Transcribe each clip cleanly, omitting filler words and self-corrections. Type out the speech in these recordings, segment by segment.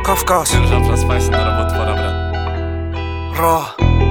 Кавказ. Держав распайся на работу, пора, брат. Ро.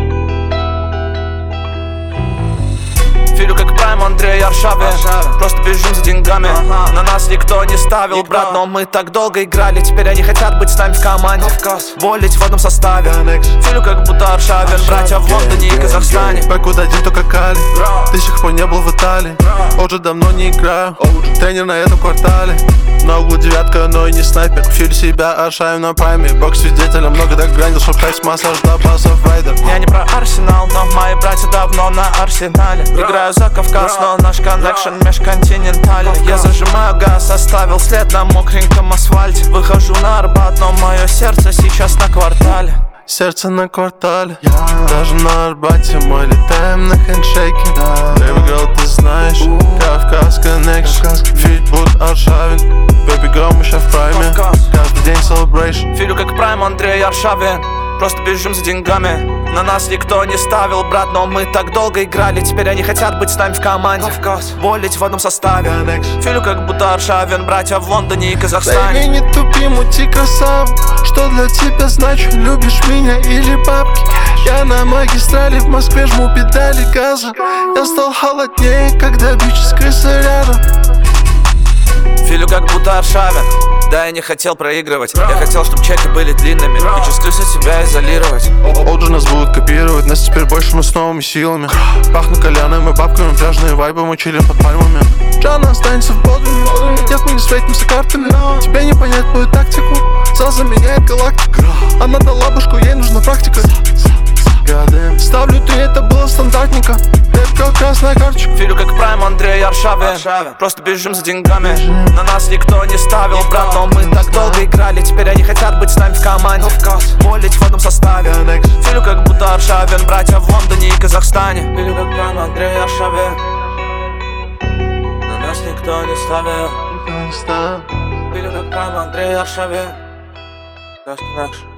Филю как прайм, Андрей Аршавин. Просто бежим за деньгами. На нас никто не ставил, брат, но мы так долго играли. Теперь они хотят быть с нами в команде. Болеть в одном составе. Филю как будто Аршавин. Братья в Лондоне и Казахстане. Бэк один только Кали. Ты с тех пор не был в Италии. Уже давно не играю. Тренер на этом квартале. На углу девятка, но и не снайпер. Филю себя Аршавин на прайме. Бокс свидетеля, много так грандил, чтоб шесть массаж до басов райдер. Я не про Арсенал, но мои братья давно на Арсенале. Играю за Кавказ, но наш коннекшн межконтинентальный. Я зажимаю газ, оставил след на мокреньком асфальте. Выхожу на Арбат, но мое сердце сейчас на квартале. Сердце на квартале, даже на Арбате мы летаем на хендшейке. Baby girl, ты знаешь, Кавказ Connection. Фит будет Аршавин. Baby girl, мы ща в прайме. Каждый день celebration. Филю как прайм, Андрей Аршавин. Просто бежим за деньгами. На нас никто не ставил, брат, но мы так долго играли. Теперь они хотят быть с нами в команде. Болеть в одном составе. Филю как будто Аршавин. Братья в Лондоне и Казахстане. Baby, не тупи, мути красава. Что для тебя значит, любишь меня или бабки? Я на магистрали в Москве жму педали газа. Я стал холоднее, когда бичи с крысы рядом. Филю как будто Аршавин. Да, я не хотел проигрывать. Я хотел, чтобы чеки были длинными и чувствую себя изолировать. Олджи нас будут копировать, нас теперь больше мы с новыми силами. Пахну кальяном и бабками, пляжные вайбы, мы чилим под пальмами. Джана останется в Бодруме. Нет, мы не встретимся картами. Тебе не понять мою тактику. Зал заменяет галактику. Она дала башку, ей нужна практика. Ставлю 3, это было стандартненько. Лепка, красная карточка. Филю как прайм, Андрей Аршавин. Просто бежим за деньгами. На нас никто не ставил, брат, но мы так долго играли. Теперь они хотят быть с нами в команде. Болеть в одном составе. Филю как будто Аршавин. Братья в Лондоне и Казахстане. Филю как прайм, Андрей Аршавин. На нас никто не ставил. Филю как прайм, Андрей Аршавин. Connection.